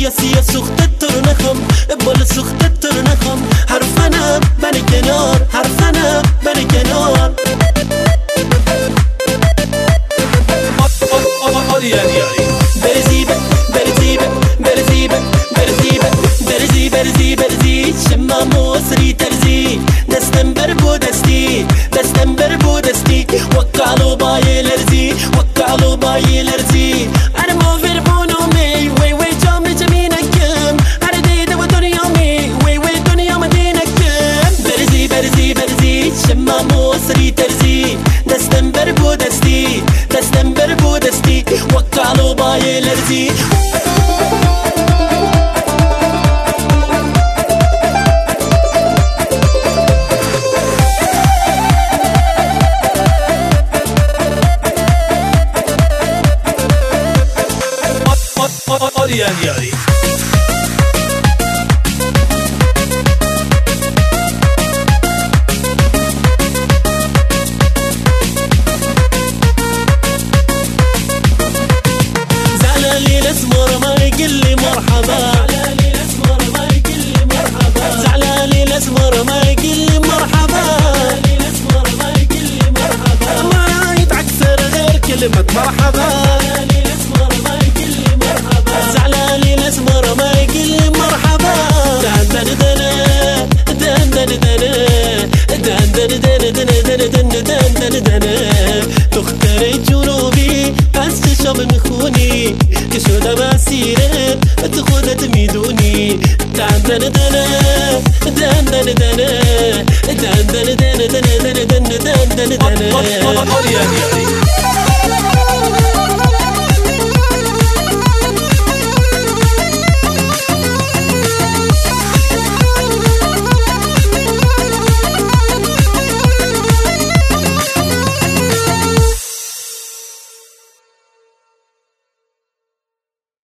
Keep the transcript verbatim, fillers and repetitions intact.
سیاه سوخته تو رو نخوام، بال سوخته تو رو نخوام. حرفنم بنی کنار، حرفنم بنی کنار. برزی برزی برزی برزی برزی برزی برزی شمام و سری ترزی دستم بر بودستی دستم بر بودستی وقالو بای لرزی وقالو بای لرزی انا مو فربونو می وی وی جام جمینکم انا دیده و دنیا می وی وی دنیا مدینکم. برزی برزی برزی شمام و سری ترزی دستم بر بودستی دستم بر بودستی وقالو بای لرزی. آری آری آری زعلاني الاسمر ما يقلي مرحبا زعلاني الاسمر ما يقلي مرحبا زعلاني الاسمر ما يقلي مرحبا زعلاني الاسمر ما يقلي مرحبا ما يتعكسر غير كلمة مرحبا زعلاني الاسمر ما يقلي مرحبا زعلاني الاسمر ما يقلي مرحبا. دندن دن دندن دن دندن دن دن دن دن دن دن دختر جنوبی از چشام میخونی که شدم اسیرت تو خودت میدونی. دندن دن دن دن دن دن دن دن دن دن دن دن دن